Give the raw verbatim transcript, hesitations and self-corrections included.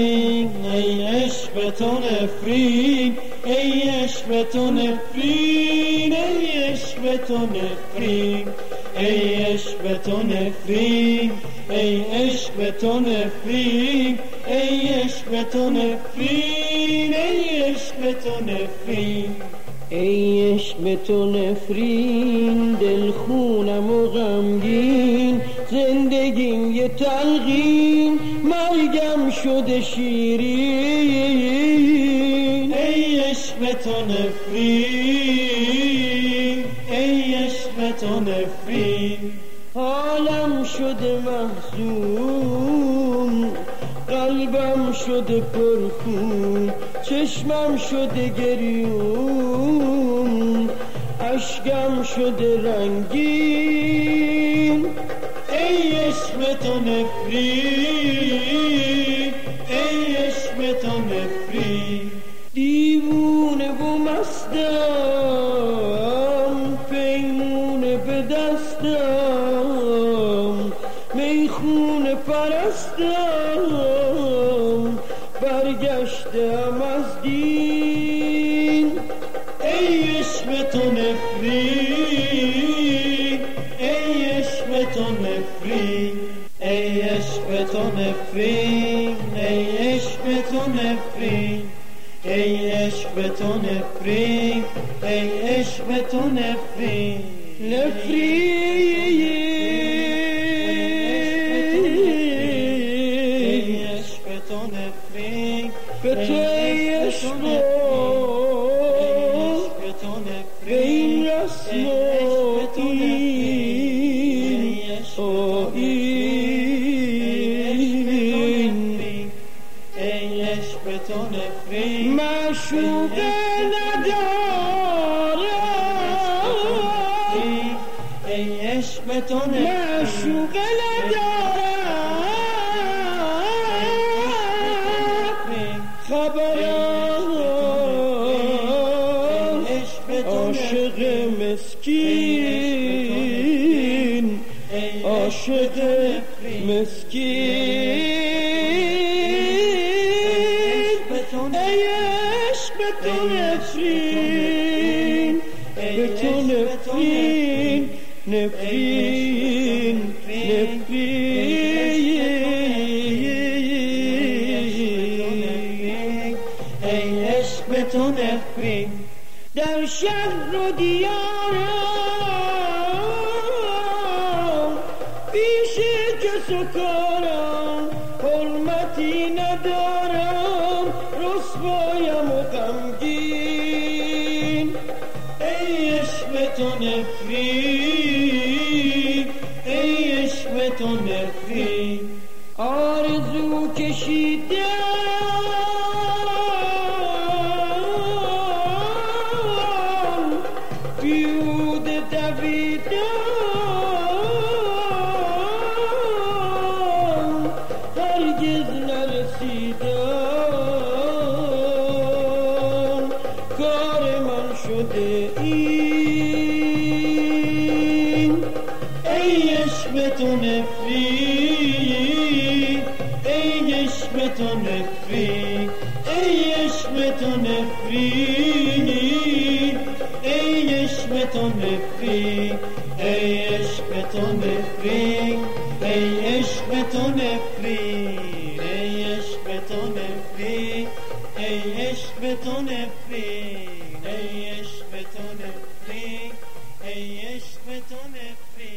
نفرین، ای عشق تو نفرین، ای عشق تو نفرین، ای عشق تو نفرین، ای عشق تو نفرین، ای عشق تو نفرین، ای عشق تو نفرین، ای عشق تو نفرین، ای عشق تو نفرین، دل خونم و غمگین، زندگیم یه تلقین، مرگم شده شیرین. ای عشق تو نفرین، ای عشق تو نفرین، حالم شده محزون، قلبم شده پرخون، چشمم شده گریون، اشکم شده رنگین. ای عشق تو نفرین، ای عشق تو نفرین، دیوونه و مستم، پیمونه به دستم، میخونه پرستم، برگشتم از دین. ای عشق تو نفرین، ای عشق تو نفرین، ای عشق تو نفرین، ای عشق تو نفرین، ای عشق تو نفرین، ای عشق تو نفرین، نفرین، ای عشق تو نفرین، به تو ای عشق به این رسم و ای عشق تو نفرین، معشوق ندارم، ای عشق تو نفرین، معشوق ندارم، خبرم عاشق مسکین، عاشق مسکین. ای عشق تو نفرین، به تو نفرین، نفرین، نفرین. ای عشق تو نفرین، در شهر و دیارم، پیش کس و کارم حرمتی ندارم، رسوایم و غمگین. ای عشق تو نفرین، ای عشق تو نفرین، آرزو کشیدم بیهوده دویدم، هرگز نرسیدم، کار من شده این. ای عشق تو نفرین، ای عشق تو نفرین، ای عشق تو نفرین، ای عشق تو نفرین، ای عشق تو نفرین، ای عشق تو نفرین، ای عشق تو نفرین، ای عشق تو نفرین، ای عشق تو نفرین، ای عشق تو نفرین.